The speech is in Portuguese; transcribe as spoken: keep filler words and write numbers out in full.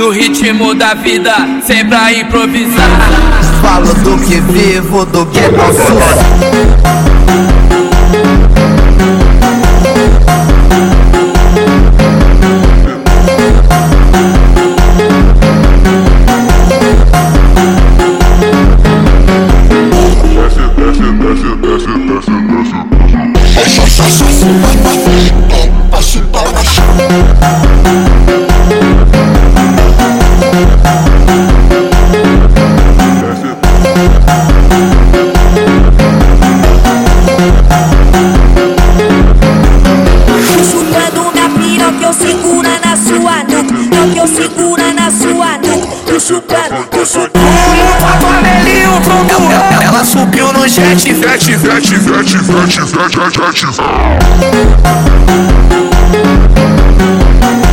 no ritmo da vida, sempre a improvisar. Falo do que vivo, do que posso. Chupando minha piroca, eu segura na sua nuca, não que eu segura na sua nuca. Tô chupando, tô chupando. Ela, ela subiu no jet, jet, jet, jet, jet, jet, jet, jet.